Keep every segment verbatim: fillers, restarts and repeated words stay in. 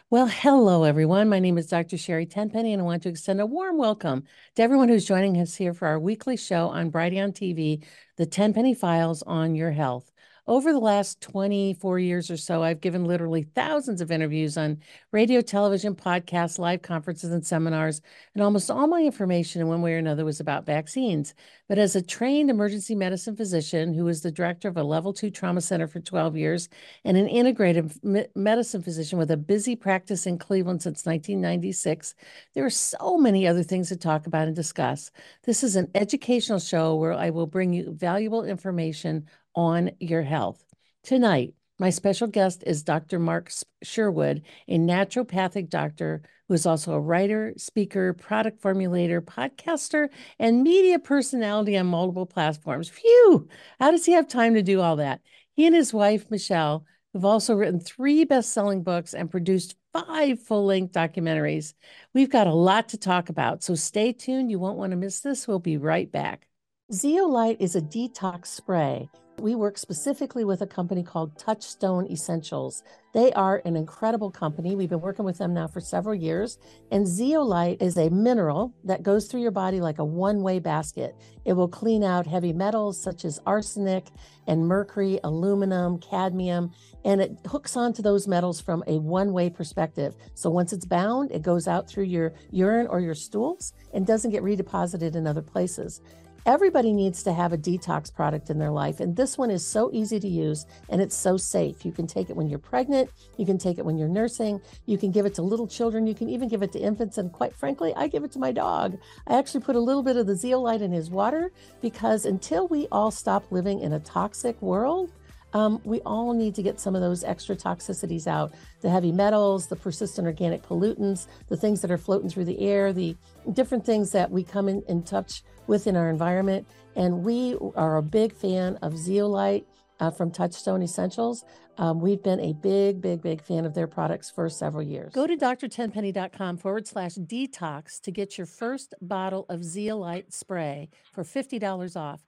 Well, hello, everyone. My name is Doctor Sherry Tenpenny, and I want to extend a warm welcome to everyone who's joining us here for our weekly show on Brighteon T V, the Tenpenny Files on Your Health. Over the last twenty-four years or so, I've given literally thousands of interviews on radio, television, podcasts, live conferences, and seminars, and almost all my information in one way or another was about vaccines. But as a trained emergency medicine physician who was the director of a level two trauma center for twelve years and an integrative me- medicine physician with a busy practice in Cleveland since nineteen ninety-six, there are so many other things to talk about and discuss. This is an educational show where I will bring you valuable information on your health. Tonight, my special guest is Doctor Mark Sherwood, a naturopathic doctor who is also a writer, speaker, product formulator, podcaster, and media personality on multiple platforms. Phew! How does he have time to do all that? He and his wife, Michelle, who've also written three best-selling books and produced five full-length documentaries. We've got a lot to talk about, so stay tuned. You won't want to miss this. We'll be right back. Zeolite is a detox spray. We work specifically with a company called Touchstone Essentials. They are an incredible company. We've been working with them now for several years. And zeolite is a mineral that goes through your body like a one-way basket. It will clean out heavy metals such as arsenic and mercury, aluminum, cadmium, and it hooks onto those metals from a one-way perspective. So once it's bound, it goes out through your urine or your stools and doesn't get redeposited in other places. Everybody needs to have a detox product in their life, and this one is so easy to use and it's so safe. You can take it when you're pregnant, you can take it when you're nursing, you can give it to little children, you can even give it to infants, and quite frankly, I give it to my dog. I actually put a little bit of the zeolite in his water because until we all stop living in a toxic world, Um, we all need to get some of those extra toxicities out, the heavy metals, the persistent organic pollutants, the things that are floating through the air, the different things that we come in, in touch with in our environment. And we are a big fan of zeolite uh, from Touchstone Essentials. Um, we've been a big, big, big fan of their products for several years. Go to drtenpenny.com forward slash detox to get your first bottle of zeolite spray for fifty dollars off.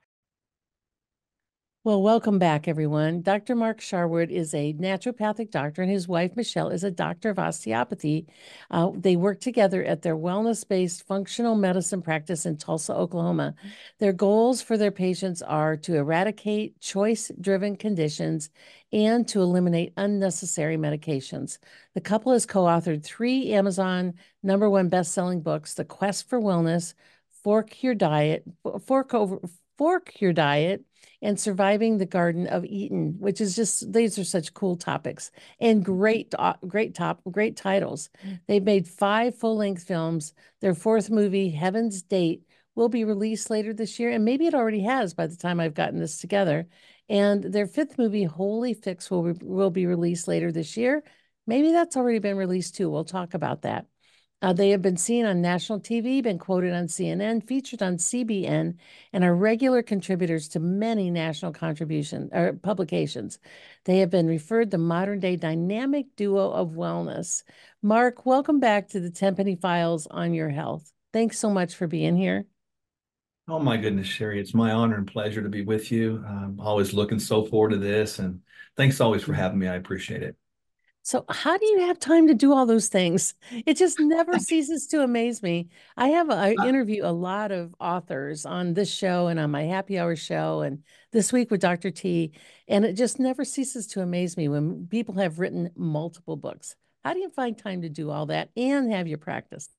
Well, welcome back, everyone. Doctor Mark Sherwood is a naturopathic doctor, and his wife, Michelle, is a doctor of osteopathy. Uh, they work together at their wellness-based functional medicine practice in Tulsa, Oklahoma. Their goals for their patients are to eradicate choice-driven conditions and to eliminate unnecessary medications. The couple has co-authored three Amazon number one best-selling books, The Quest for Wellness, Fork Your Diet, Fork Over, Fork Your Diet, and Surviving the Garden of Eden, which is just, these are such cool topics and great, uh, great top, great titles. They've made five full-length films. Their fourth movie, Heaven's Date, will be released later this year, and maybe it already has by the time I've gotten this together. And their fifth movie, Holy Fix, will, will be released later this year. Maybe that's already been released too. We'll talk about that. Uh, they have been seen on national T V, been quoted on C N N, featured on C B N, and are regular contributors to many national contribution or publications. They have been referred the modern day dynamic duo of wellness. Mark, welcome back to the Tenpenny Files on Your Health. Thanks so much for being here. Oh my goodness, Sherry, it's my honor and pleasure to be with you. I'm always looking so forward to this, and thanks always for having me. I appreciate it. So, how do you have time to do all those things? It just never ceases to amaze me. I have, a, I Uh, interview a lot of authors on this show and on my happy hour show, and this week with Doctor T, and it just never ceases to amaze me when people have written multiple books. How do you find time to do all that and have your practice?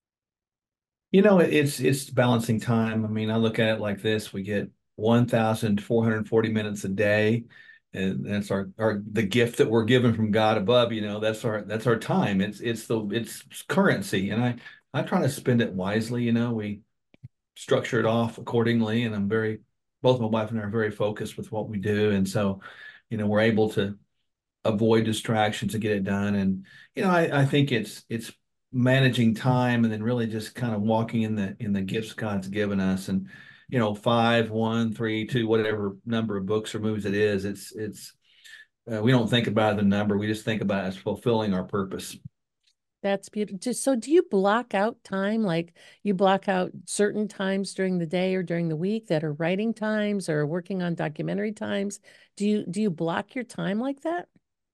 You know, it's it's balancing time. I mean, I look at it like this: we get one thousand four hundred forty minutes a day, and that's our our the gift that we're given from God above. You know, that's our that's our time. It's it's the it's currency, and I I try to spend it wisely. You know, we structure it off accordingly, and I'm very both my wife and I are very focused with what we do, and so, you know, we're able to avoid distractions to get it done. And you know, I, I think it's it's managing time and then really just kind of walking in the in the gifts God's given us. And you know, five, one, three, two, whatever number of books or movies it is, it's it's uh, we don't think about the number. We just think about it as fulfilling our purpose. That's beautiful. Just so do you block out time, like you block out certain times during the day or during the week that are writing times or working on documentary times? Do you do you block your time like that?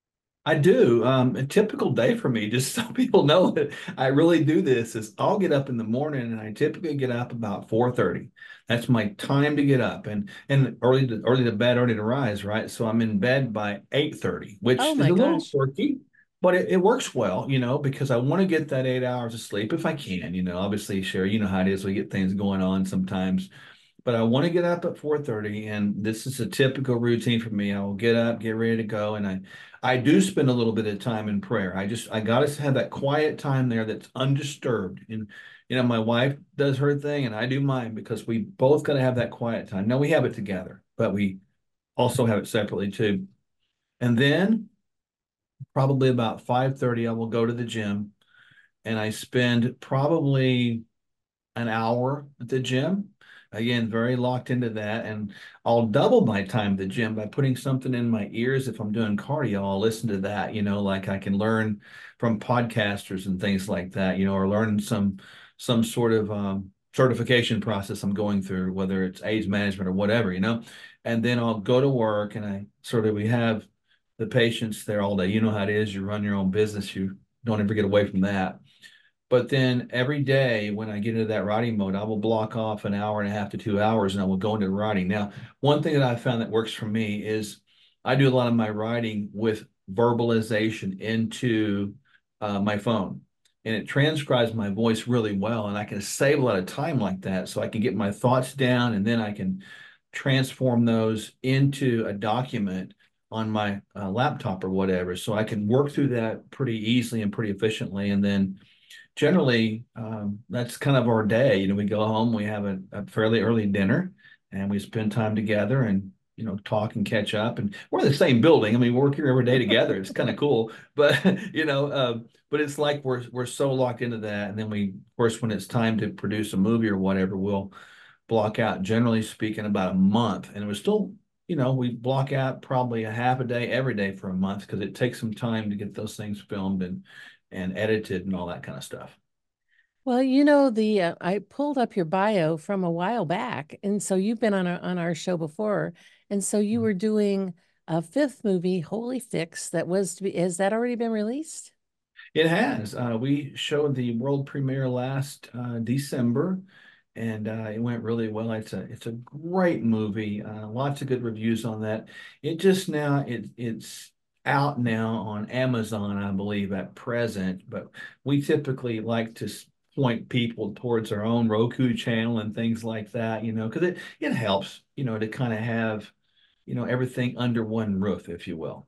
I do. Um, a typical day for me, just so people know that I really do this, is I'll get up in the morning and I typically get up about four thirty. That's my time to get up and and early to early to bed, early to rise, right? So I'm in bed by eight thirty, Oh which is my a little gosh. quirky, but it, it works well, you know, because I want to get that eight hours of sleep if I can, you know. Obviously, Sherry, you know how it is. We get things going on sometimes, but I want to get up at four thirty, and this is a typical routine for me. I will get up, get ready to go, and I I do spend a little bit of time in prayer. I just I got to have that quiet time there that's undisturbed. And you know, my wife does her thing and I do mine because we both got to have that quiet time. Now we have it together, but we also have it separately too. And then probably about five thirty I will go to the gym and I spend probably an hour at the gym. Again, very locked into that. And I'll double my time at the gym by putting something in my ears. If I'm doing cardio, I'll listen to that, you know, like I can learn from podcasters and things like that, you know, or learn some some sort of um, certification process I'm going through, whether it's AIDS management or whatever, you know. And then I'll go to work and I sort of we have the patients there all day. You know how it is. You run your own business. You don't ever get away from that. But then every day when I get into that writing mode, I will block off an hour and a half to two hours and I will go into writing. Now, one thing that I found that works for me is I do a lot of my writing with verbalization into uh, my phone. And it transcribes my voice really well. And I can save a lot of time like that. So I can get my thoughts down and then I can transform those into a document on my uh, laptop or whatever. So I can work through that pretty easily and pretty efficiently. And then generally, um, that's kind of our day. You know, we go home, we have a, a fairly early dinner, and we spend time together and you know talk and catch up. And we're in the same building. I mean, we work here every day together. It's kind of cool, but you know, uh, but it's like we're we're so locked into that. And then we, of course, when it's time to produce a movie or whatever, we'll block out, generally speaking, about a month. And it was still. You know, we block out probably a half a day every day for a month because it takes some time to get those things filmed and and edited and all that kind of stuff. Well, you know, the uh, I pulled up your bio from a while back, and so you've been on our on our show before, and so you were doing a fifth movie, Holy Fix, that was to be. Has that already been released? It has. Uh, we showed the world premiere last uh, December, and uh, it went really well. It's a it's a great movie. Uh, lots of good reviews on that. It just now it it's out now on Amazon, I believe, at present. But we typically like to s- point people towards our own Roku channel and things like that, you know, because it it helps, you know, to kind of have, you know, everything under one roof, if you will.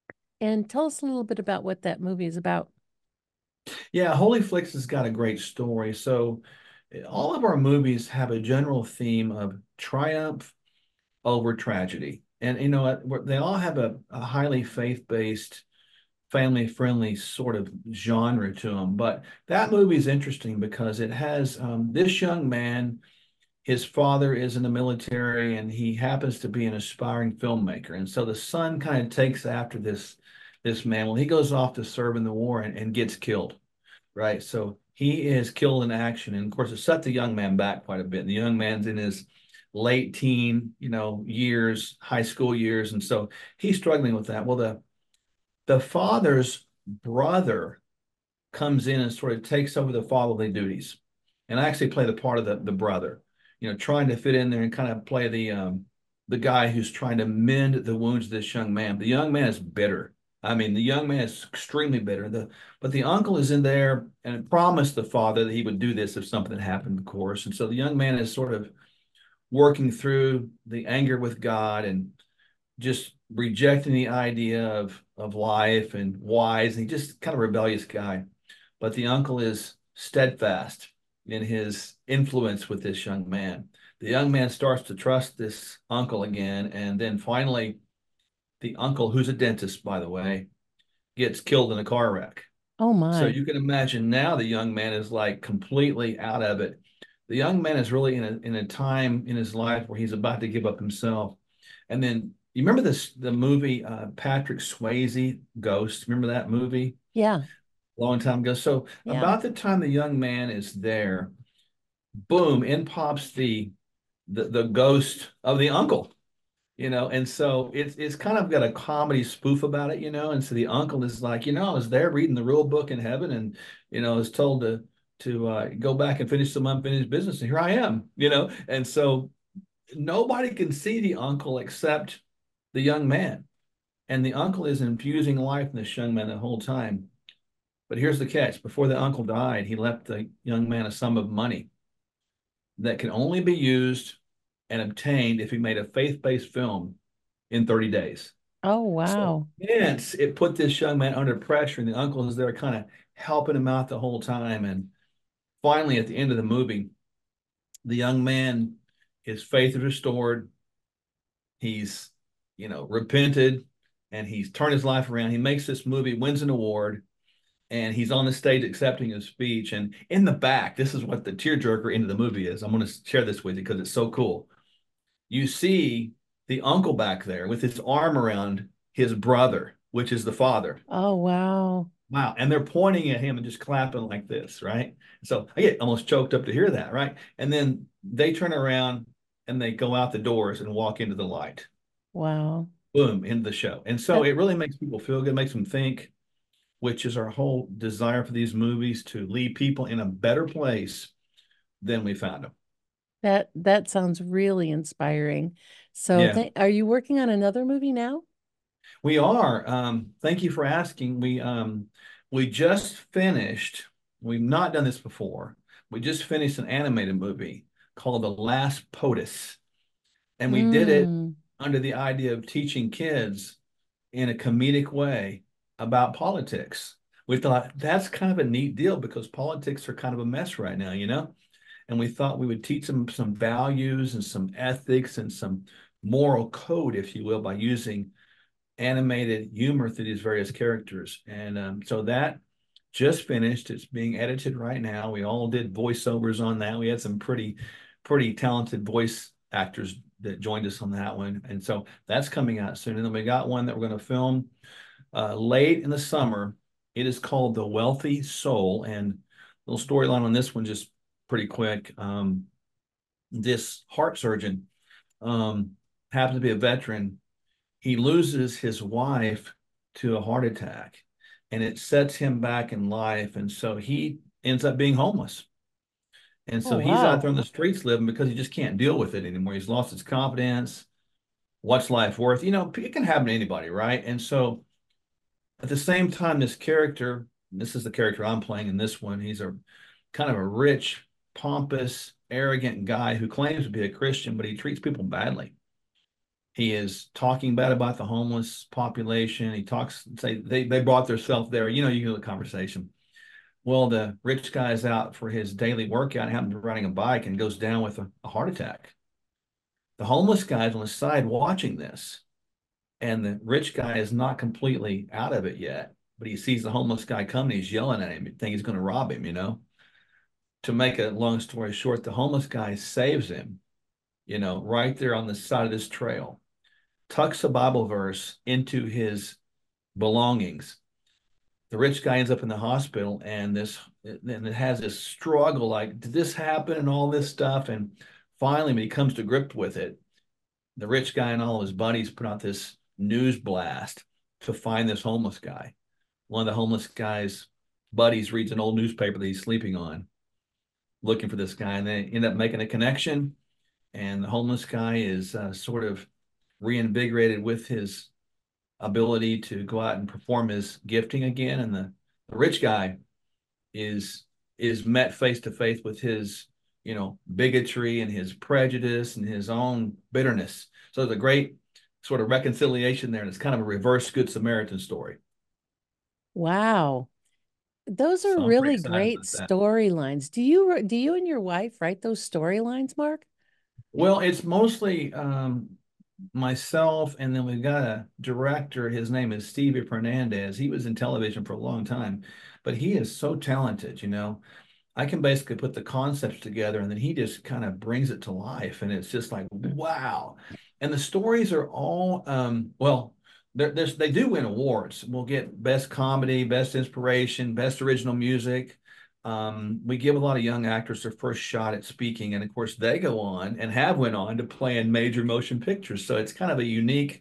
And tell us a little bit about what that movie is about. Yeah, Holy Flicks has got a great story. So all of our movies have a general theme of triumph over tragedy. And you know what? They all have a, a highly faith-based, family-friendly sort of genre to them. But that movie is interesting because it has um, this young man, his father is in the military, and he happens to be an aspiring filmmaker. And so the son kind of takes after this this man. Well, he goes off to serve in the war and, and gets killed, right? So he is killed in action. And of course, it set the young man back quite a bit. The young man's in his late teen, you know, years, high school years. And so he's struggling with that. Well, the the father's brother comes in and sort of takes over the fatherly duties. And I actually play the part of the, the brother, you know, trying to fit in there and kind of play the um the guy who's trying to mend the wounds of this young man. The young man is bitter. I mean, the young man is extremely bitter. The but the uncle is in there and promised the father that he would do this if something happened, of course. And so the young man is sort of working through the anger with God and just rejecting the idea of of life and wise. And he just kind of rebellious guy. But the uncle is steadfast in his influence with this young man. The young man starts to trust this uncle again, and then finally, the uncle, who's a dentist, by the way, gets killed in a car wreck. Oh So my. you can imagine now the young man is like completely out of it. The young man is really in a in a time in his life where he's about to give up himself. And then you remember this the movie uh, Patrick Swayze Ghost? Remember that movie? Yeah. A long time ago. So Yeah. about the time the young man is there, boom, in pops the the, the ghost of the uncle. you know, and so it's it's kind of got a comedy spoof about it, you know. And so the uncle is like, you know, I was there reading the real book in heaven, and you know, I was told to to uh, go back and finish some unfinished business, and here I am, you know. And so nobody can see the uncle except the young man, and the uncle is infusing life in this young man the whole time. But here's the catch: before the uncle died, he left the young man a sum of money that can only be used and obtained if he made a faith-based film in thirty days. Oh, So wow. hence it put this young man under pressure, and the uncle is there kind of helping him out the whole time. And finally, at the end of the movie, the young man, his faith is restored. He's, you know, repented, and he's turned his life around. He makes this movie, wins an award, and he's on the stage accepting his speech. And in the back, this is what the tearjerker into the movie is. I'm going to share this with you because it's so cool. You see the uncle back there with his arm around his brother, which is the father. Oh, wow. Wow. And they're pointing at him and just clapping like this, right? So I get almost choked up to hear that, right? And then they turn around and they go out the doors and walk into the light. Wow. Boom, into the show. And so That it really makes people feel good, makes them think, which is our whole desire for these movies to leave people in a better place than we found them. that that sounds really inspiring. So, Yeah. th are you working on another movie now? We are. Um, thank you for asking. We um, we just finished. We've not done this before. We just finished an animated movie called The Last POTUS, and we did it Mm. under the idea of teaching kids in a comedic way about politics. We thought that's kind of a neat deal because politics are kind of a mess right now, you know? And we thought we would teach them some values and some ethics and some moral code, if you will, by using animated humor through these various characters. And um, so that just finished. It's being edited right now. We all did voiceovers on that. We had some pretty, pretty talented voice actors that joined us on that one. And so that's coming out soon. And then we got one that we're going to film uh, late in the summer. It is called The Wealthy Soul. And little storyline on this one, just pretty quick. Um, this heart surgeon um, happens to be a veteran. He loses his wife to a heart attack, and it sets him back in life. And so he ends up being homeless. And Oh, so he's out wow. there on the streets living because he just can't deal with it anymore. He's lost his confidence. What's life worth? You know, it can happen to anybody, right? And so at the same time, this character, this is the character I'm playing in this one, he's a kind of a rich, pompous, arrogant guy who claims to be a Christian, but he treats people badly. He is talking bad about the homeless population. He talks, say they, they brought themselves there. You know, you get the conversation. Well, the rich guy is out for his daily workout, happens to be riding a bike and goes down with a, a heart attack. The homeless guy's on the side watching this, and the rich guy is not completely out of it yet, but he sees the homeless guy coming. He's yelling at him, think he's going to rob him, you know. To make a long story short, the homeless guy saves him, you know, right there on the side of this trail, tucks a Bible verse into his belongings. The rich guy ends up in the hospital, and this and it has this struggle like, did this happen and all this stuff? And finally, when he comes to grip with it, the rich guy and all of his buddies put out this news blast to find this homeless guy. One of the homeless guy's buddies reads an old newspaper that he's sleeping on, looking for this guy, and they end up making a connection. And the homeless guy is uh, sort of reinvigorated with his ability to go out and perform his gifting again. And the, the rich guy is is met face to face with his, you know, bigotry and his prejudice and his own bitterness. So there's a great sort of reconciliation there, and it's kind of a reverse Good Samaritan story. Wow. Those are So I'm pretty really excited great about that. storylines. Do you do you and your wife write those storylines, Mark? Well, it's mostly um, myself, and then we've got a director. His name is Stevie Fernandez. He was in television for a long time, but he is so talented, you know. I can basically put the concepts together, and then he just kind of brings it to life, and it's just like wow. And the stories are all um, well, there's they do win awards. We'll get best comedy, best inspiration, best original music. um, we give a lot of young actors their first shot at speaking, and of course, they go on and have went on to play in major motion pictures. So it's kind of a unique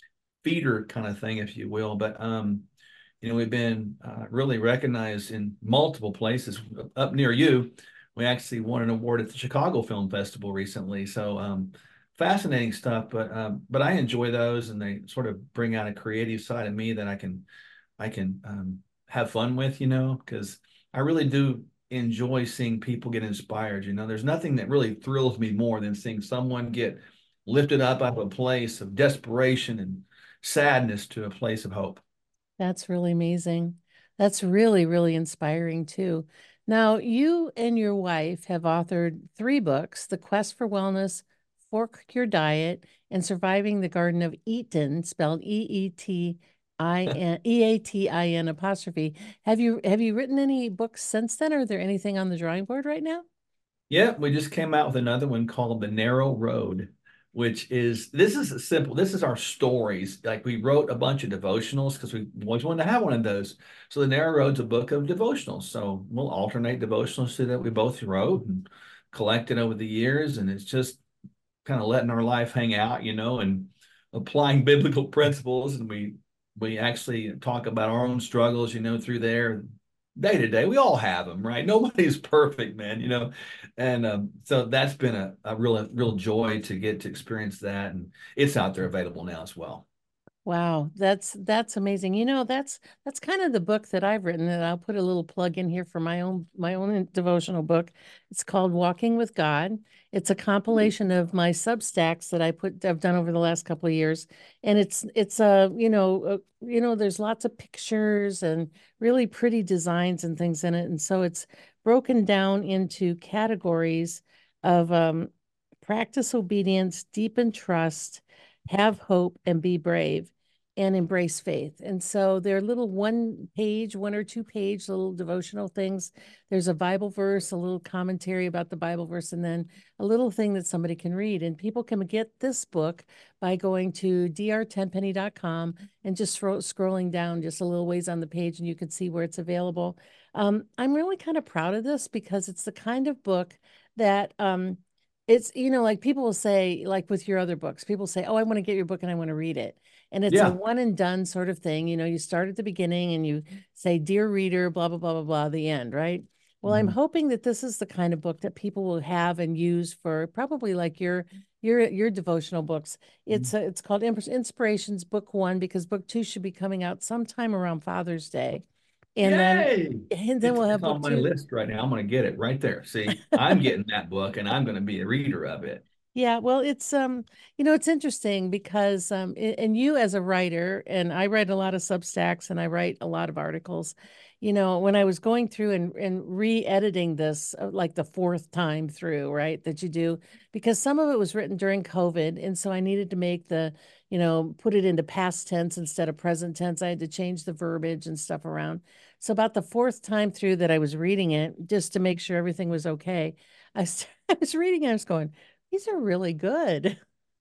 feeder kind of thing, if you will. But um, you know, we've been uh, really recognized in multiple places. Up near you, we actually won an award at the Chicago Film Festival recently. So um, fascinating stuff. But um, but I enjoy those, and they sort of bring out a creative side of me that I can I can um, have fun with, you know, because I really do enjoy seeing people get inspired. You know, there's nothing that really thrills me more than seeing someone get lifted up out of a place of desperation and sadness to a place of hope. That's really amazing. That's really, really inspiring too. Now, you and your wife have authored three books: The Quest for Wellness, Fork Your Diet, and Surviving the Garden of Eaton, spelled E E T I N E A T I N apostrophe. Have you have you written any books since then? Or are there anything on the drawing board right now? Yeah, we just came out with another one called The Narrow Road, which is this is a simple, this is our stories. Like we wrote a bunch of devotionals because we always wanted to have one of those. So The Narrow Road's a book of devotionals. So we'll alternate devotionals to that we both wrote and collected over the years. And it's just kind of letting our life hang out, you know, and applying biblical principles. And we we actually talk about our own struggles, you know, through there day to day. We all have them, right? Nobody's perfect, man, you know. And um, so that's been a, a real real joy to get to experience that. And it's out there available now as well. Wow, that's that's amazing. You know, that's that's kind of the book that I've written, and I'll put a little plug in here for my own my own devotional book. It's called Walking with God. It's a compilation of my Substacks that I put I've done over the last couple of years, and it's it's a you know uh, you know there's lots of pictures and really pretty designs and things in it, and so it's broken down into categories of um, practice obedience, deepen trust, have hope, and be brave, and embrace faith. And so they're little one page, one or two page little devotional things. There's a Bible verse, a little commentary about the Bible verse, and then a little thing that somebody can read. And people can get this book by going to d r tenpenny dot com and just scrolling down just a little ways on the page, and you can see where it's available. Um, I'm really kind of proud of this because it's the kind of book that um, it's, you know, like people will say, like with your other books, people say, oh, I want to get your book and I want to read it. And it's a Yeah. one and done sort of thing. You know, you start at the beginning and you say, Dear reader, blah, blah, blah, blah, blah, the end, right? Well, I'm Mhm. hoping that this is the kind of book that people will have and use for probably like your your your devotional books. It's uh, it's called Inspirations Book One because Book Two should be coming out sometime around Father's Day, and then Yay. and then It's we'll have it's Book on my Two. list right now. I'm going to get it right there. See, I'm getting that book and I'm going to be a reader of it. Yeah, well, it's um, you know, it's interesting because um, a- and you as a writer, and I write a lot of Substacks and I write a lot of articles. You know, when I was going through and and re-editing this, uh, like the fourth time through, right, that you do, because some of it was written during COVID, and so I needed to make the, you know, put it into past tense instead of present tense. I had to change the verbiage and stuff around. So about the fourth time through that I was reading it, just to make sure everything was okay, I, st- I was reading and I was going, these are really good.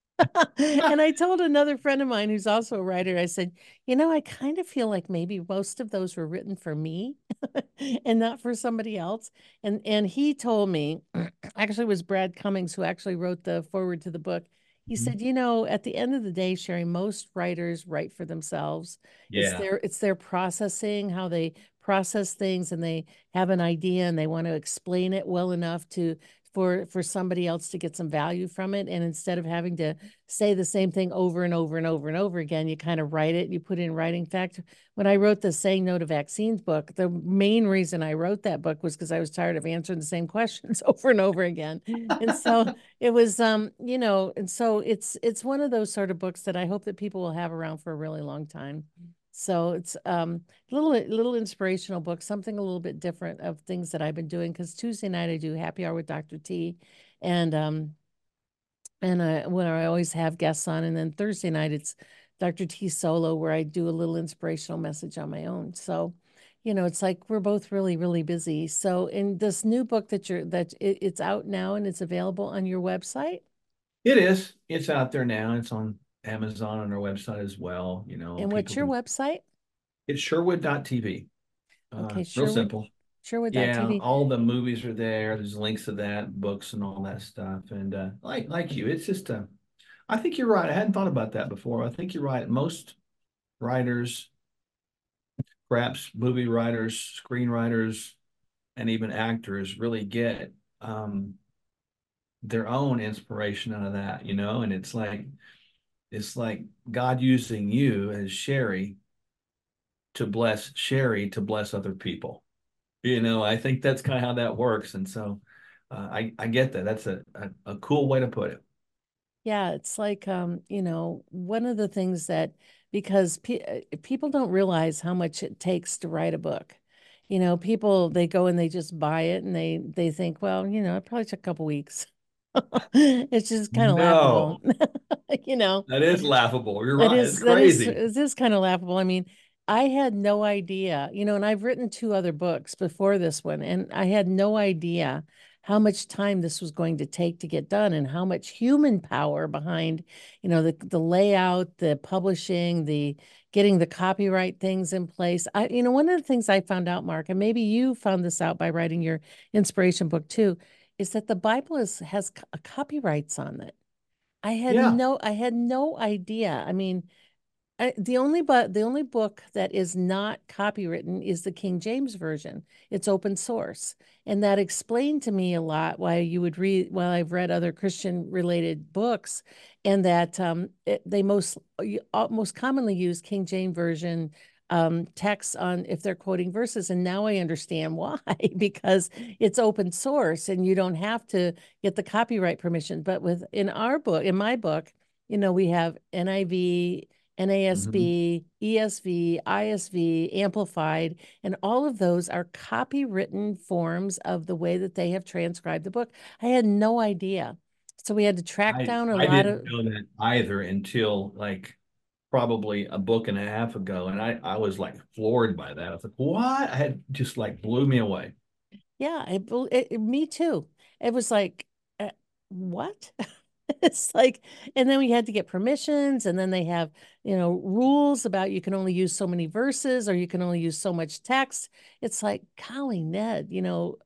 And I told another friend of mine who's also a writer, I said, you know, I kind of feel like maybe most of those were written for me and not for somebody else. And and he told me, actually it was Brad Cummings who actually wrote the forward to the book. He Mhm. said, you know, at the end of the day, Sherry, most writers write for themselves. It's Yeah. their it's their processing, how they process things, and they have an idea and they want to explain it well enough to for for somebody else to get some value from it. And instead of having to say the same thing over and over and over and over again, you kind of write it, you put it in writing. In fact, when I wrote the Saying No to Vaccines book, the main reason I wrote that book was because I was tired of answering the same questions over and over again. And so it was um, you know, and so it's it's one of those sort of books that I hope that people will have around for a really long time. So it's um little little inspirational book, something a little bit different of things that I've been doing. Because Tuesday night I do happy hour with Doctor T, and um and I when I always have guests on, and then Thursday night it's Doctor T solo where I do a little inspirational message on my own. So, you know, it's like we're both really really busy. So in this new book that you're that it, it's out now and it's available on your website. It is. It's out there now. It's on Amazon and our website as well. You know, And what's people your can. website? It's Sherwood dot T V. Uh, Okay, real Sherwood simple. Yeah, Sherwood dot T V. all the movies are there. There's links to that, books and all that stuff. And uh, like like you, it's just uh, I think you're right. I hadn't thought about that before. I think you're right. Most writers, perhaps movie writers, screenwriters, and even actors really get um, their own inspiration out of that, you know. And it's like it's like God using you as Sherry to bless Sherry to bless other people. You know, I think that's kind of how that works. And so uh, I I get that. That's a, a a cool way to put it. Yeah, it's like um, you know, one of the things that because pe uh, people don't realize how much it takes to write a book. You know, people they go and they just buy it and they they think, well, you know, it probably took a couple weeks. It's just kind of laughable. No, You know, that is laughable. You're That right. It's is that is crazy. is this kind of laughable. I mean, I had no idea, you know, and I've written two other books before this one, and I had no idea how much time this was going to take to get done and how much human power behind, you know, the the layout, the publishing, the getting the copyright things in place. I, you know, one of the things I found out, Mark, and maybe you found this out by writing your inspiration book too, is that the Bible is has co- copyrights on it. I had Yeah. no I had no idea. I mean, I, the only but the only book that is not copywritten is the King James version. It's open source, and that explained to me a lot why you would read. While I've read other Christian related books, and that um, it, they most uh, most commonly use King James version um, texts on if they're quoting verses. And now I understand why, because it's open source and you don't have to get the copyright permission. But with in our book, in my book, you know, we have N I V. Mhm. N A S B, E S V, I S V, Amplified, and all of those are copywritten forms of the way that they have transcribed the book. I had no idea. So we had to track I down a I lot didn't of, know that either until like probably a book and a half ago, and I I was like floored by that. I was like, what? I had just like blew me away. yeah, it, it, it- me too. It was like, uh, what? It's like, and then we had to get permissions, and then they have, you know, rules about you can only use so many verses or you can only use so much text. It's like, golly, Ned, you know,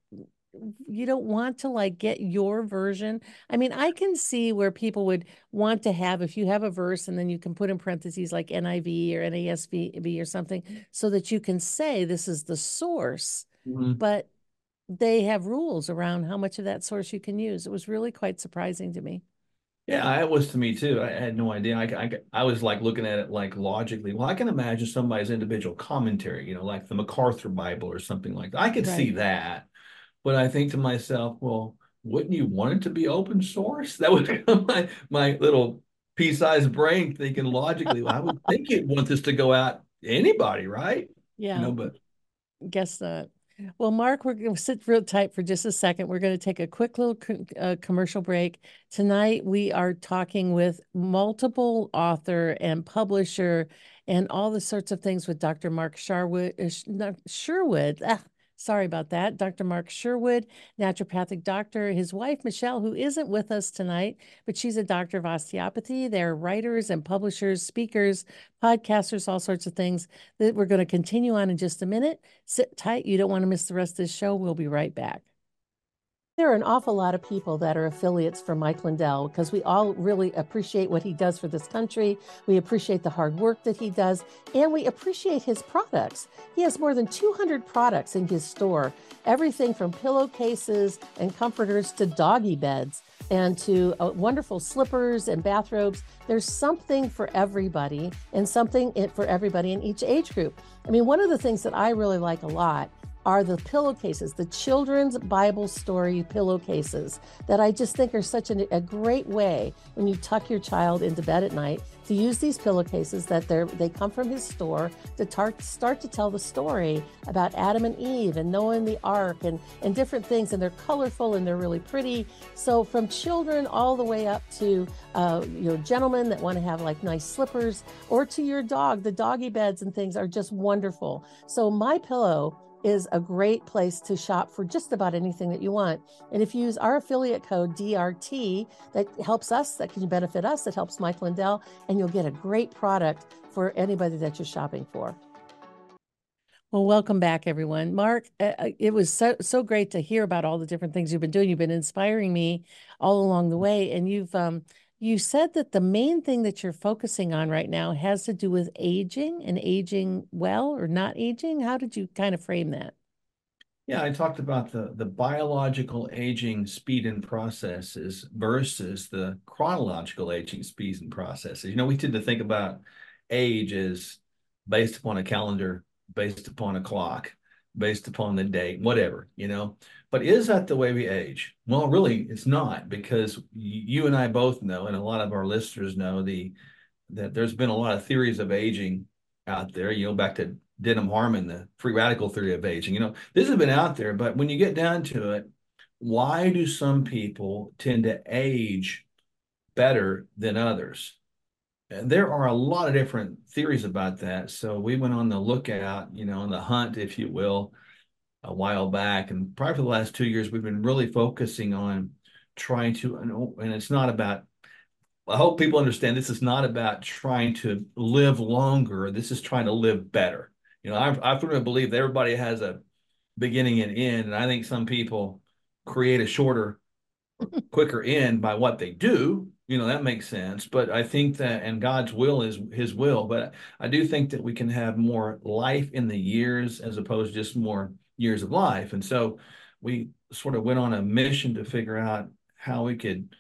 you don't want to like get your version. I mean, I can see where people would want to have, if you have a verse and then you can put in parentheses like N I V or N A S B or something, so that you can say this is the source. Mhm. But they have rules around how much of that source you can use. It was really quite surprising to me. Yeah, it was to me too. I had no idea. I, I, I was like looking at it like logically. Well, I can imagine somebody's individual commentary, you know, like the MacArthur Bible or something like that. I could see Right. that. But I think to myself, well, wouldn't you want it to be open source? That was my my little pea-sized brain thinking logically. Well, I would think you'd want this to go out to anybody, right? You Yeah. know, but Guess not. Well, Mark, we're going to sit real tight for just a second. We're going to take a quick little co uh, commercial break. Tonight, we are talking with multiple author and publisher and all the sorts of things with Doctor Mark Sharwood, uh, Sh- not Sherwood. Ah, sorry about that. Doctor Mark Sherwood, naturopathic doctor. His wife, Michelle, who isn't with us tonight, but she's a doctor of osteopathy. They're writers and publishers, speakers, podcasters, all sorts of things that we're going to continue on in just a minute. Sit tight. You don't want to miss the rest of this show. We'll be right back. There are an awful lot of people that are affiliates for Mike Lindell because we all really appreciate what he does for this country. We appreciate the hard work that he does, and we appreciate his products. He has more than two hundred products in his store, everything from pillowcases and comforters to doggy beds and to uh, wonderful slippers and bathrobes. There's something for everybody and something for everybody in each age group. I mean, one of the things that I really like a lot are the pillowcases, the children's Bible story pillowcases that I just think are such an, a great way when you tuck your child into bed at night to use these pillowcases that they're, they come from his store to tar- start to tell the story about Adam and Eve and Noah and the ark and, and different things. And they're colorful and they're really pretty. So from children all the way up to uh, you know, gentlemen that want to have like nice slippers, or to your dog, the doggy beds and things are just wonderful. So My Pillow is a great place to shop for just about anything that you want. And if you use our affiliate code D R T, that helps us, that can benefit us, that helps Mike Lindell, and you'll get a great product for anybody that you're shopping for. Well, welcome back, everyone. Mark, uh, uh, it was so so great to hear about all the different things you've been doing. You've been inspiring me all along the way, and you've um you said that the main thing that you're focusing on right now has to do with aging and aging well or not aging. How did you kind of frame that? Yeah, I talked about the the biological aging speed and processes versus the chronological aging speeds and processes. You know, we tend to think about age as based upon a calendar, based upon a clock, based upon the date, whatever, you know. But is that the way we age? Well, really, it's not, because you and I both know, and a lot of our listeners know, the that there's been a lot of theories of aging out there, you know, back to Denham Harmon, the free radical theory of aging. You know, this has been out there, but when you get down to it, why do some people tend to age better than others? And there are a lot of different theories about that. So we went on the lookout, you know, on the hunt, if you will, a while back. And probably for the last two years, we've been really focusing on trying to, and it's not about, I hope people understand, this is not about trying to live longer. This is trying to live better. You know, I, I firmly believe that everybody has a beginning and end. And I think some people create a shorter, quicker end by what they do. You know, that makes sense. But I think that, and God's will is his will. But I do think that we can have more life in the years as opposed to just more years of life. And so we sort of went on a mission to figure out how we could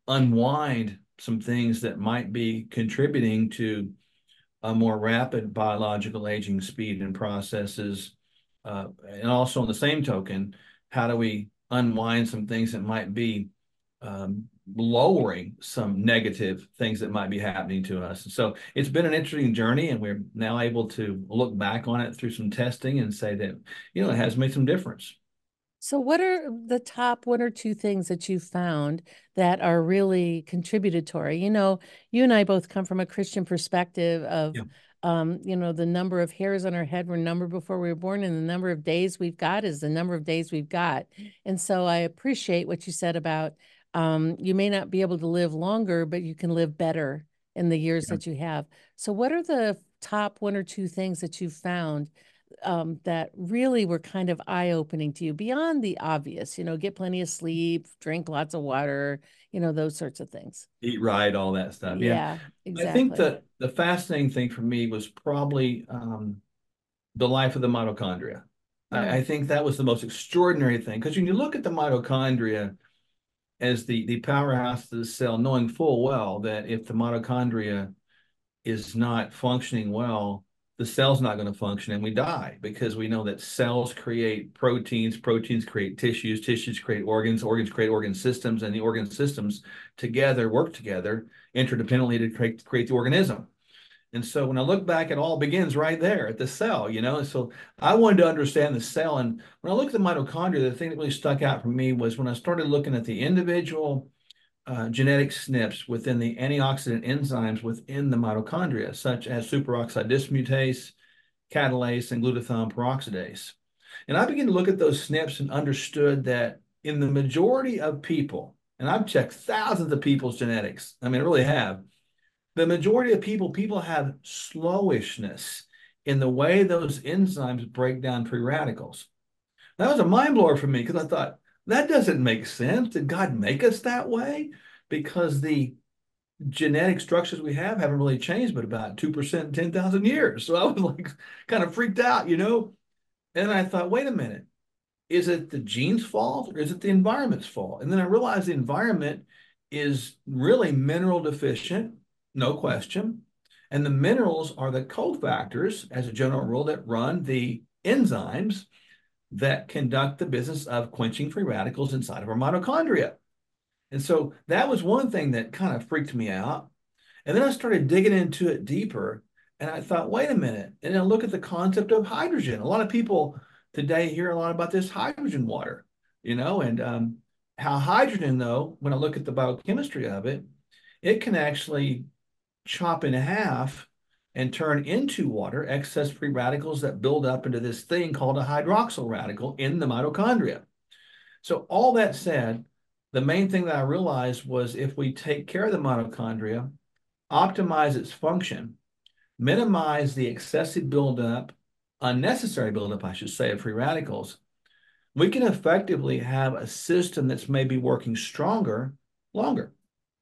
unwind some things that might be contributing to a more rapid biological aging speed and processes. Uh, and also on the same token, how do we unwind some things that might be um, lowering some negative things that might be happening to us? So it's been an interesting journey, and we're now able to look back on it through some testing and say that, you know, it has made some difference. So, what are the top one or two things that you found that are really contributory? You know, you and I both come from a Christian perspective of, Yeah. um, you know, the number of hairs on our head were numbered before we were born, and the number of days we've got is the number of days we've got. And so, I appreciate what you said about um, you may not be able to live longer, but you can live better in the years Yeah. that you have. So, what are the top one or two things that you found um, that really were kind of eye-opening to you beyond the obvious, you know, get plenty of sleep, drink lots of water, you know, those sorts of things. Eat right, all that stuff. Yeah. Yeah, I think exactly. that the fascinating thing for me was probably um, the life of the mitochondria. I, Mm. I think that was the most extraordinary thing, because when you look at the mitochondria as the, the powerhouse of the cell, knowing full well that if the mitochondria is not functioning well, the cell's not going to function and we die, because we know that cells create proteins, proteins create tissues, tissues create organs, organs create organ systems, and the organ systems together work together interdependently to create, create the organism. And so when I look back, it all begins right there at the cell, you know. And so I wanted to understand the cell. And when I looked at the mitochondria, the thing that really stuck out for me was when I started looking at the individual uh, genetic S N Ps within the antioxidant enzymes within the mitochondria, such as superoxide dismutase, catalase, and glutathione peroxidase. And I began to look at those S N Ps and understood that in the majority of people, and I've checked thousands of people's genetics, I mean, I really have, the majority of people, people have slowishness in the way those enzymes break down free radicals. That was a mind blower for me, because I thought, that doesn't make sense. Did God make us that way? Because the genetic structures we have haven't really changed but about two percent in ten thousand years. So I was like kind of freaked out, you know? And I thought, wait a minute, is it the genes' fault or is it the environment's fault? And then I realized the environment is really mineral deficient, no question. And the minerals are the cofactors, as a general rule, that run the enzymes that conduct the business of quenching free radicals inside of our mitochondria. And so that was one thing that kind of freaked me out. And then I started digging into it deeper, and I thought, wait a minute. And then look at the concept of hydrogen. A lot of people today hear a lot about this hydrogen water, you know, and um, how hydrogen, though, when I look at the biochemistry of it, it can actually chop in half and turn into water excess free radicals that build up into this thing called a hydroxyl radical in the mitochondria. So all that said, the main thing that I realized was if we take care of the mitochondria, optimize its function, minimize the excessive buildup unnecessary buildup, I should say, of free radicals, we can effectively have a system that's maybe working stronger longer.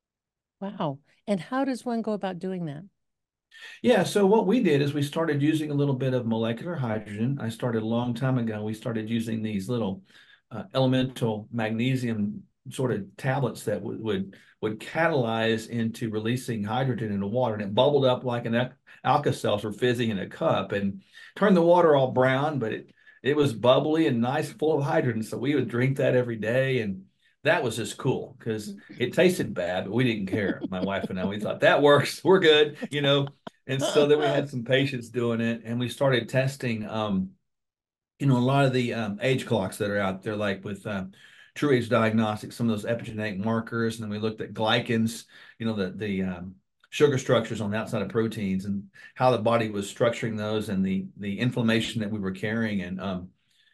Wow. And how does one go about doing that? Yeah, so what we did is we started using a little bit of molecular hydrogen. I started a long time ago. We started using these little uh, elemental magnesium sort of tablets that would, would would catalyze into releasing hydrogen into water, and it bubbled up like an Alka-Seltzer fizzy in a cup and turned the water all brown, but it it was bubbly and nice, full of hydrogen. So we would drink that every day, and that was just cool because it tasted bad, but we didn't care. My wife and I, we thought that works, we're good, you know. And so then we had some patients doing it, and we started testing, um, you know, a lot of the um, age clocks that are out there, like with um, True Age Diagnostics, some of those epigenetic markers, and then we looked at glycans, you know, the the um, sugar structures on the outside of proteins, and how the body was structuring those, and the the inflammation that we were carrying, and um,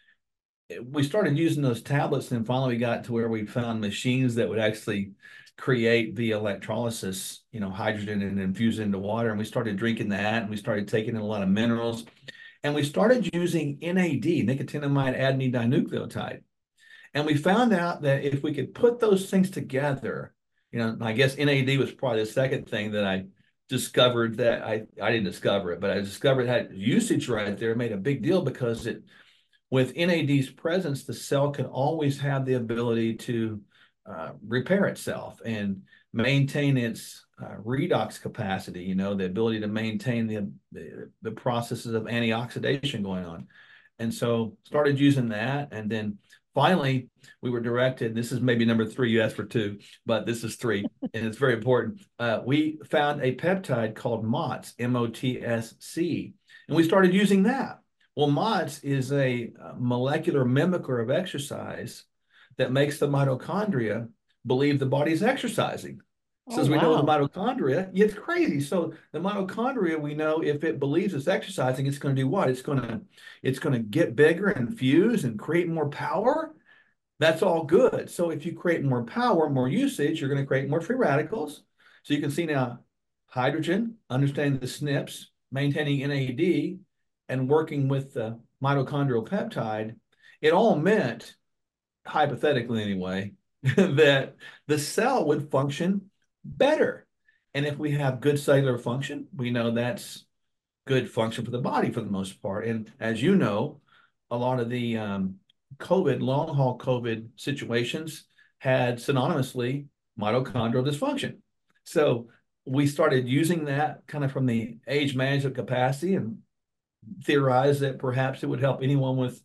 we started using those tablets, and finally we got to where we found machines that would actually create the electrolysis, you know, hydrogen and infuse it into water. And we started drinking that, and we started taking in a lot of minerals. And we started using N A D, nicotinamide adenine dinucleotide. And we found out that if we could put those things together, you know, I guess N A D was probably the second thing that I discovered that I, I didn't discover it, but I discovered it had usage right there, made a big deal because it, with N A D's presence, the cell can always have the ability to uh, repair itself and maintain its uh, redox capacity, you know, the ability to maintain the, the, the processes of antioxidation going on. And so started using that. And then finally, we were directed, this is maybe number three, you asked for two, but this is three, and it's very important. Uh, we found a peptide called MOTS, M O T S C, and we started using that. Well, MOTS is a molecular mimicker of exercise that makes the mitochondria believe the body's exercising. So Oh, as we know, the wow. mitochondria, it's crazy. So the mitochondria, we know if it believes it's exercising, it's going to do what? It's going to, it's going to get bigger and fuse and create more power. That's all good. So if you create more power, more usage, you're going to create more free radicals. So you can see now hydrogen, understanding the S N Ps, maintaining N A D, and working with the mitochondrial peptide. It all meant, hypothetically anyway, that the cell would function better. And if we have good cellular function, we know that's good function for the body for the most part. And as you know, a lot of the um, COVID, long haul COVID situations had synonymously mitochondrial dysfunction. So we started using that kind of from the age management capacity and theorized that perhaps it would help anyone with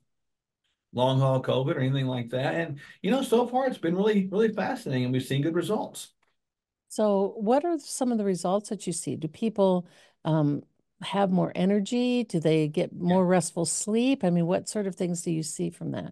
long haul COVID or anything like that. And, you know, so far it's been really, really fascinating, and we've seen good results. So, what are some of the results that you see? Do people um, have more energy? Do they get Yeah. more restful sleep? I mean, what sort of things do you see from that?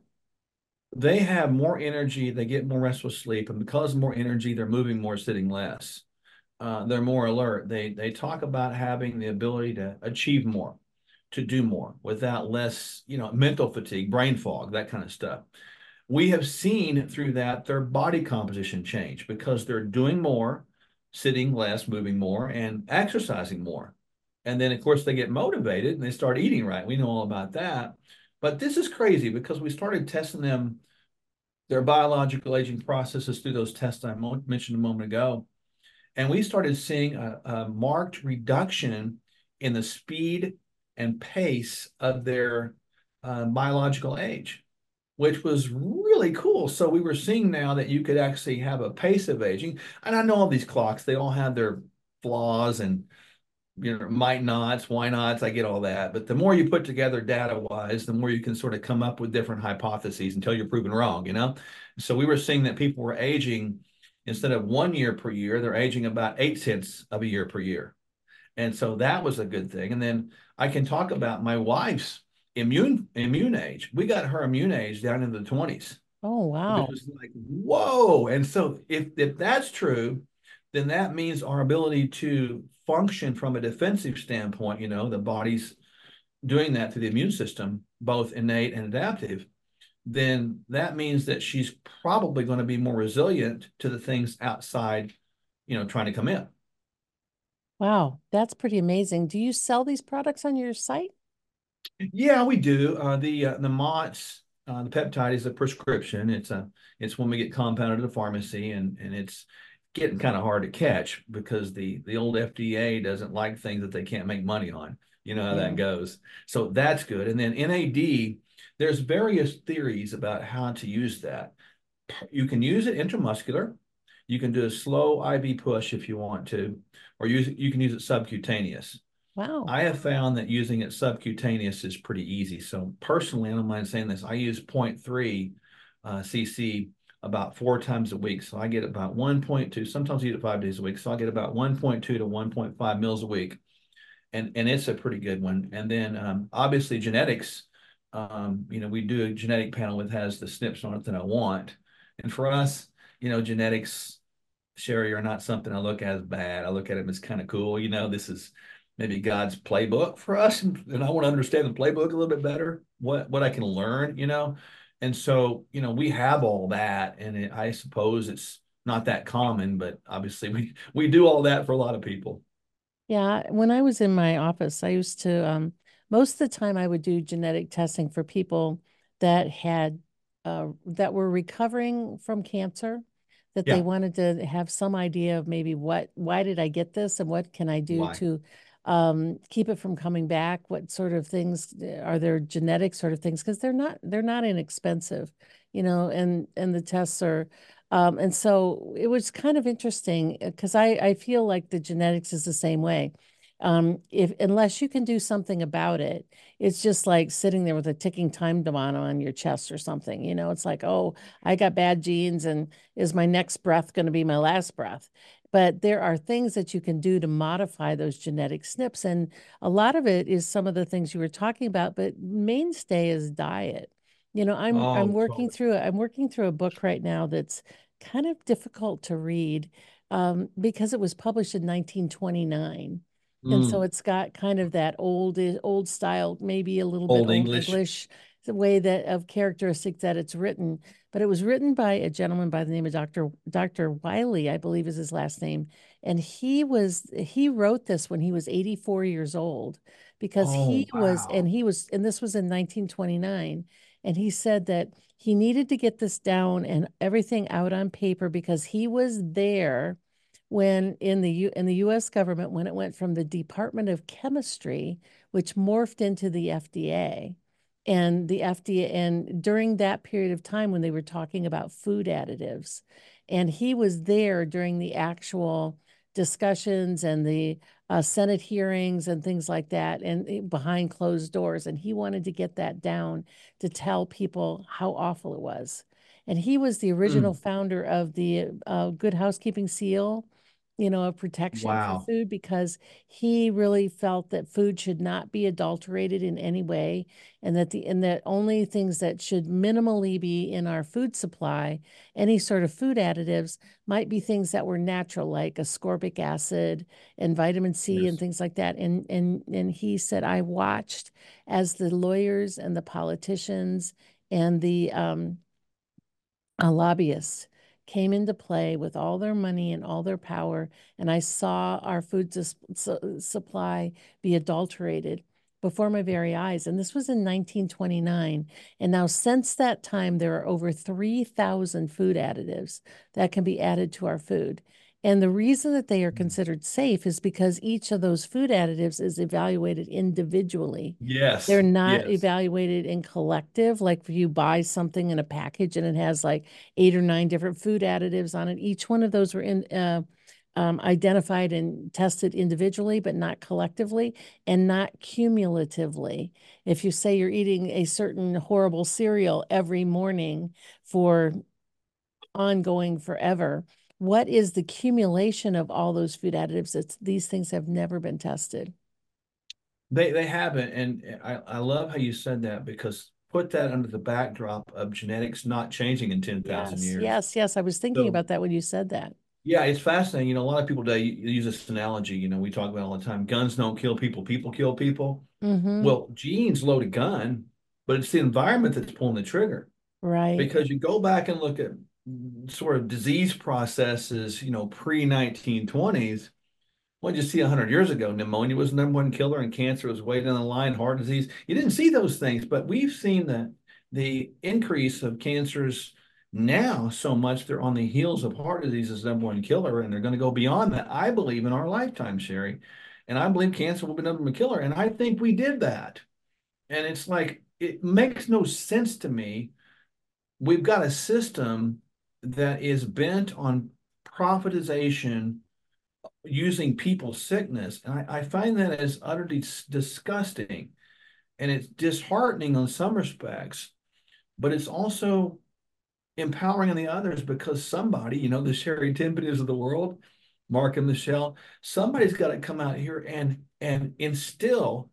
They have more energy, they get more restful sleep, and because more energy, they're moving more, sitting less. Uh, they're more alert. They they talk about having the ability to achieve more, to do more without less, you know, mental fatigue, brain fog, that kind of stuff. We have seen through that their body composition change because they're doing more, sitting less, moving more, and exercising more. And then, of course, they get motivated and they start eating right. We know all about that. But this is crazy because we started testing them, their biological aging processes through those tests I mentioned a moment ago. And we started seeing a, a marked reduction in the speed and pace of their uh, biological age, which was really cool. So we were seeing now that you could actually have a pace of aging. And I know all these clocks, they all have their flaws and, you know, might nots, why nots, I get all that. But the more you put together data wise, the more you can sort of come up with different hypotheses until you're proven wrong, you know? So we were seeing that people were aging, instead of one year per year, they're aging about eight tenths of a year per year. And so that was a good thing. And then I can talk about my wife's immune immune age. We got her immune age down in the twenties, Oh, which wow. was like, whoa. And so if if that's true, then that means our ability to function from a defensive standpoint, you know, the body's doing that through the immune system, both innate and adaptive, then that means that she's probably going to be more resilient to the things outside, you know, trying to come in. Wow, that's pretty amazing. Do you sell these products on your site? Yeah, we do. Uh, the uh, the MOTS, uh, the peptide is a prescription. It's a it's when we get compounded at the pharmacy, and and it's getting kind of hard to catch because the the old F D A doesn't like things that they can't make money on. You know how that Yeah. goes. So that's good. And then N A D, there's various theories about how to use that. You can use it intramuscular. You can do a slow I V push if you want to, or use it, you can use it subcutaneous. Wow. I have found that using it subcutaneous is pretty easy. So personally, I don't mind saying this. I use zero point three uh, cc about four times a week. So I get about one point two. Sometimes I eat it five days a week. So I get about one point two to one point five mils a week, and and it's a pretty good one. And then um, obviously genetics. Um, you know, we do a genetic panel that has the S N Ps on it that I want, and for us, you know, genetics, Sherry, are not something I look at as bad. I look at them as kind of cool. You know, this is maybe God's playbook for us, and, and I want to understand the playbook a little bit better. What what I can learn, you know, and so you know we have all that, and it, I suppose it's not that common, but obviously we we do all that for a lot of people. Yeah, when I was in my office, I used to um most of the time I would do genetic testing for people that had uh that were recovering from cancer, that they Yeah, wanted to have some idea of maybe what why did I get this and what can I do why? to um keep it from coming back? What sort of things uh, are there genetic sort of things? Because they're not they're not inexpensive, you know, and and the tests are um, and so it was kind of interesting because I, I feel like the genetics is the same way. Um, if unless you can do something about it, it's just like sitting there with a ticking time bomb on your chest or something. You know, it's like, oh, I got bad genes, and is my next breath going to be my last breath? But there are things that you can do to modify those genetic S N Ps, and a lot of it is some of the things you were talking about. But mainstay is diet. You know, I'm I'm Oh, working totally. through I'm working through a book right now that's kind of difficult to read um, because it was published in nineteen twenty-nine. And so Mm, it's got kind of that old old style, maybe a little bit Old old English. English, the way that of characteristic that it's written. But it was written by a gentleman by the name of Doctor Doctor Wiley, I believe is his last name. And he was he wrote this when he was eighty-four years old because he Oh, was and wow. he was and this was in nineteen twenty-nine. And he said that he needed to get this down and everything out on paper because he was there when in the U in the U S government when it went from the Department of Chemistry, which morphed into the F D A. And the F D A, and during that period of time when they were talking about food additives, and he was there during the actual discussions and the uh, Senate hearings and things like that, and eh, behind closed doors. And he wanted to get that down to tell people how awful it was. And he was the original Mm, founder of the uh, Good Housekeeping Seal, you know, of protection for wow. food because he really felt that food should not be adulterated in any way, and that the and that only things that should minimally be in our food supply, any sort of food additives, might be things that were natural, like ascorbic acid and vitamin C and Yes. things like that. And and and he said, I watched as the lawyers and the politicians and the um, uh, lobbyists came into play with all their money and all their power, and I saw our food su- supply be adulterated before my very eyes. And this was in nineteen twenty-nine. And now, since that time, there are over three thousand food additives that can be added to our food. And the reason that they are Mm. considered safe is because each of those food additives is evaluated individually. They're Yes. not Yes. evaluated in collective. Like if you buy something in a package and it has like eight or nine different food additives on it, each one of those were in uh, um, identified and tested individually, but not collectively and not cumulatively. If you say you're eating a certain horrible cereal every morning for ongoing forever, what is the accumulation of all those food additives? It's, these things have never been tested. They they haven't, and I, I love how you said that because put that under the backdrop of genetics not changing in ten thousand Yes, years. yes, yes. I was thinking So about that when you said that. yeah, it's fascinating. You know, a lot of people today use this analogy, you know, we talk about all the time. Guns don't kill people, people kill people. Mm-hmm. Well, genes load a gun, but it's the environment that's pulling the trigger. Right. Because you go back and look at sort of disease processes, you know, pre nineteen twenties. Well, you see a hundred years ago, pneumonia was the number one killer and cancer was way down the line, heart disease. You didn't see those things, but we've seen the the increase of cancers now so much they're on the heels of heart disease as number one killer, and they're going to go beyond that, I believe, in our lifetime, Sherry. And I believe cancer will be number one killer. And I think we did that. And it's like, it makes no sense to me. We've got a system that is bent on profitization using people's sickness. And I, I find that as utterly disgusting. And it's disheartening in some respects, but it's also empowering in the others because somebody, you know, the Sherry Timpanies of the world, Mark and Michelle, somebody's got to come out here and and instill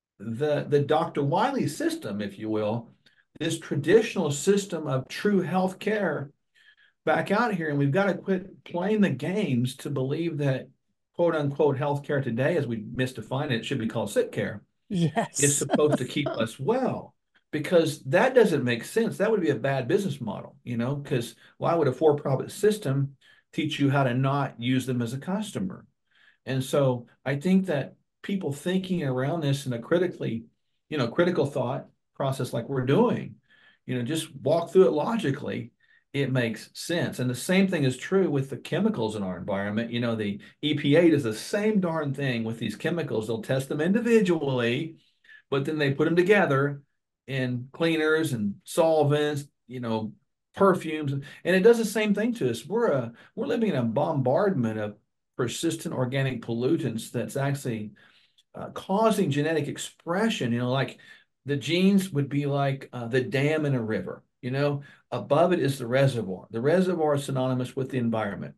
the the Doctor Wiley system, if you will, this traditional system of true health care back out here. And we've got to quit playing the games to believe that quote unquote health care today, as we misdefine it, it should be called sick care, is Yes. supposed to keep us well. Because that doesn't make sense. That would be a bad business model, you know, because why would a for-profit system teach you how to not use them as a customer? And so I think that people thinking around this in a critically, you know, critical thought process like we're doing, you know, just walk through it logically, it makes sense. And the same thing is true with the chemicals in our environment. You know, the E P A does the same darn thing with these chemicals. They'll test them individually, but then they put them together in cleaners and solvents, you know, perfumes, and it does the same thing to us. We're a we're living in a bombardment of persistent organic pollutants that's actually uh, causing genetic expression. You know, like the genes would be like uh, the dam in a river. You know, above it is the reservoir. The reservoir is synonymous with the environment.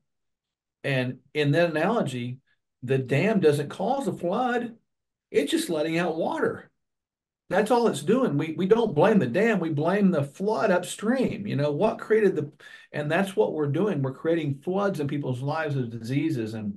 And in that analogy, the dam doesn't cause a flood. It's just letting out water. That's all it's doing. We we don't blame the dam. We blame the flood upstream. You know, what created the, and that's what we're doing. We're creating floods in people's lives of diseases. And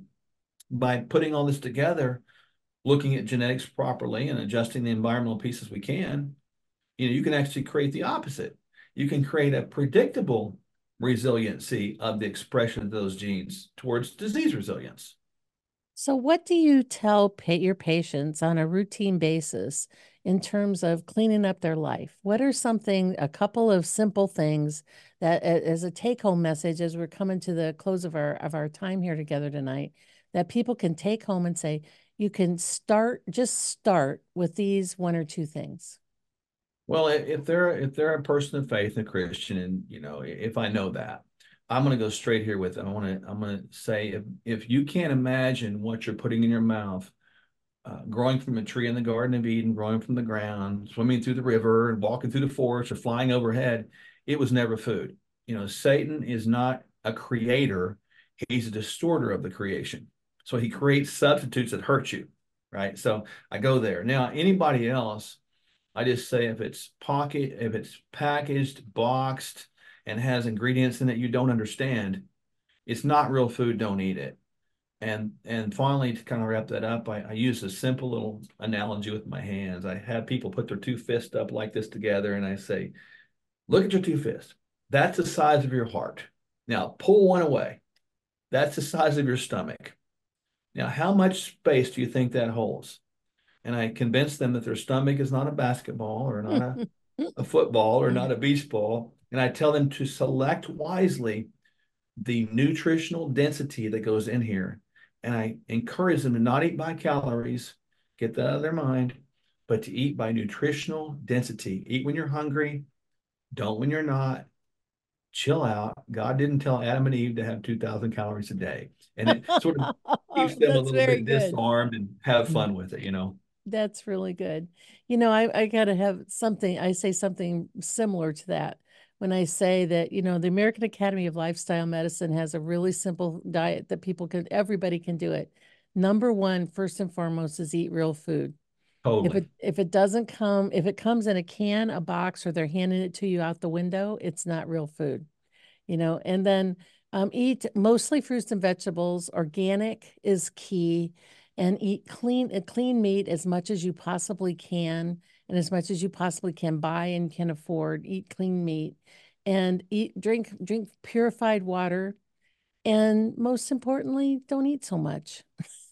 by putting all this together, looking at genetics properly and adjusting the environmental pieces we can, you know, you can actually create the opposite. You can create a predictable resiliency of the expression of those genes towards disease resilience. So, what do you tell pa your patients on a routine basis in terms of cleaning up their life? What are something, a couple of simple things that, as a take-home message, as we're coming to the close of our of our time here together tonight, that people can take home and say, you can start, just start with these one or two things? Well, if they're if they're a person of faith, a Christian, and you know, if I know that, I'm going to go straight here with them. I want to I'm going to say if if you can't imagine what you're putting in your mouth, uh, growing from a tree in the Garden of Eden, growing from the ground, swimming through the river, and walking through the forest, or flying overhead, it was never food. You know, Satan is not a creator; he's a distorter of the creation. So he creates substitutes that hurt you, right? So I go there. Now, anybody else, I just say if it's pocket, if it's packaged, boxed, and has ingredients in it you don't understand, it's not real food, don't eat it. And and finally, to kind of wrap that up, I, I use a simple little analogy with my hands. I have people put their two fists up like this together, and I say, look at your two fists. That's the size of your heart. Now pull one away. That's the size of your stomach. Now, how much space do you think that holds? And I convince them that their stomach is not a basketball or not a, a football or not a beach ball. And I tell them to select wisely the nutritional density that goes in here. And I encourage them to not eat by calories, get that out of their mind, but to eat by nutritional density. Eat when you're hungry, don't when you're not. Chill out. God didn't tell Adam and Eve to have two thousand calories a day. And it sort of keeps them a That's little very bit good. disarmed and have fun with it, you know? That's really good. You know, I, I got to have something, I say something similar to that when I say that, you know, the American Academy of Lifestyle Medicine has a really simple diet that people can, everybody can do it. Number one, first and foremost, is eat real food. If Totally. it if it doesn't come, if it comes in a can, a box, or they're handing it to you out the window, it's not real food, you know. And then um, eat mostly fruits and vegetables. Organic is key, and eat clean a clean meat as much as you possibly can, and as much as you possibly can buy and can afford. Eat clean meat, and eat drink drink purified water, and most importantly, don't eat so much.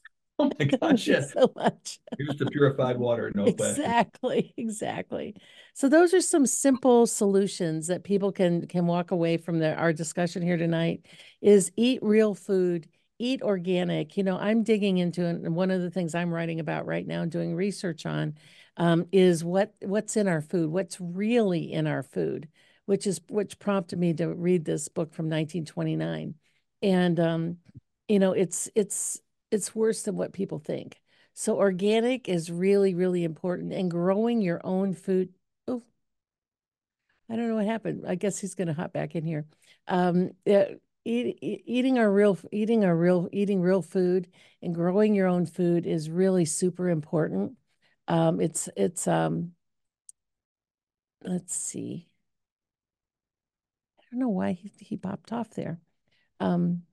Oh my gosh, yeah. so much. Here's the purified water, no plastic. Exactly, exactly. So those are some simple solutions that people can can walk away from the, our discussion here tonight is eat real food, eat organic. You know, I'm digging into it, and one of the things I'm writing about right now and doing research on um, is what what's in our food, what's really in our food, which is which prompted me to read this book from nineteen twenty-nine. And um, you know, it's it's it's worse than what people think. So organic is really, really important, and growing your own food. Oh, I don't know what happened. I guess he's going to hop back in here. Um, uh, eat, eat- eating our real, eating our real, eating real food and growing your own food is really super important. Um, it's, it's, um, let's see. I don't know why he, he popped off there. Um,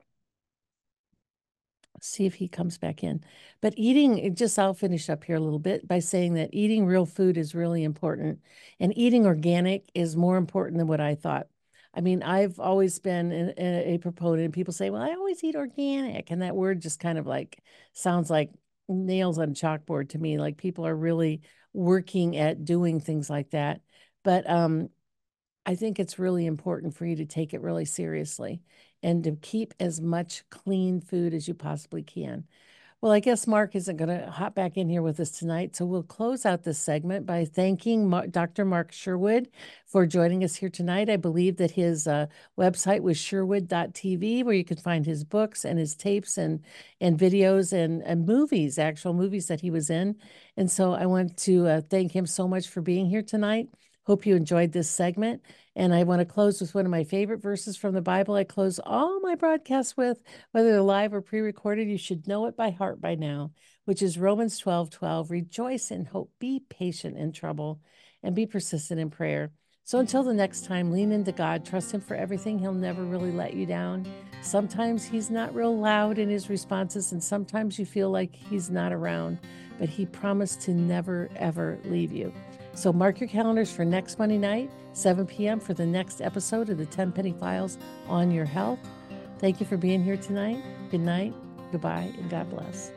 see if he comes back in. But eating, just I'll finish up here a little bit by saying that eating real food is really important, and eating organic is more important than what I thought. I mean, I've always been a, a proponent. People say, well, I always eat organic. And that word just kind of like sounds like nails on chalkboard to me. Like people are really working at doing things like that. But um, I think it's really important for you to take it really seriously and to keep as much clean food as you possibly can. Well, I guess Mark isn't going to hop back in here with us tonight. So we'll close out this segment by thanking Mar- Doctor Mark Sherwood for joining us here tonight. I believe that his uh, website was sherwood dot t v, where you can find his books and his tapes and, and videos and, and movies, actual movies that he was in. And so I want to uh, thank him so much for being here tonight. Hope you enjoyed this segment. And I want to close with one of my favorite verses from the Bible. I close all my broadcasts with, whether they're live or pre-recorded. You should know it by heart by now, which is Romans twelve twelve. Rejoice in hope, be patient in trouble, and be persistent in prayer. So until the next time, lean into God, trust him for everything. He'll never really let you down. Sometimes he's not real loud in his responses, and sometimes you feel like he's not around, but he promised to never, ever leave you. So mark your calendars for next Monday night, seven p.m. for the next episode of the Tenpenny Files on your health. Thank you for being here tonight. Good night, goodbye, and God bless.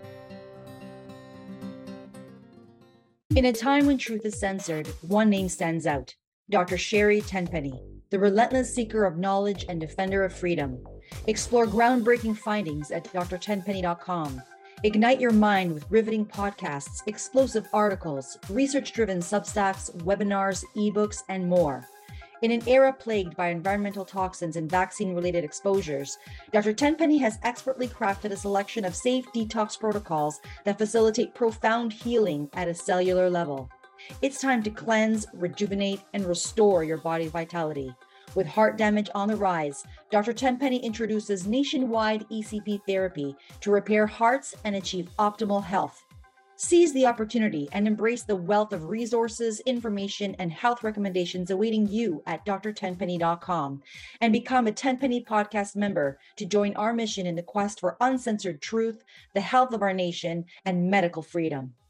In a time when truth is censored, one name stands out: Doctor Sherry Tenpenny, the relentless seeker of knowledge and defender of freedom. Explore groundbreaking findings at d r tenpenny dot com. Ignite your mind with riveting podcasts, explosive articles, research-driven Substacks, webinars, ebooks, and more. In an era plagued by environmental toxins and vaccine-related exposures, Doctor Tenpenny has expertly crafted a selection of safe detox protocols that facilitate profound healing at a cellular level. It's time to cleanse, rejuvenate, and restore your body's vitality. With heart damage on the rise, Doctor Tenpenny introduces nationwide E C P therapy to repair hearts and achieve optimal health. Seize the opportunity and embrace the wealth of resources, information, and health recommendations awaiting you at d r tenpenny dot com and become a Tenpenny Podcast member to join our mission in the quest for uncensored truth, the health of our nation, and medical freedom.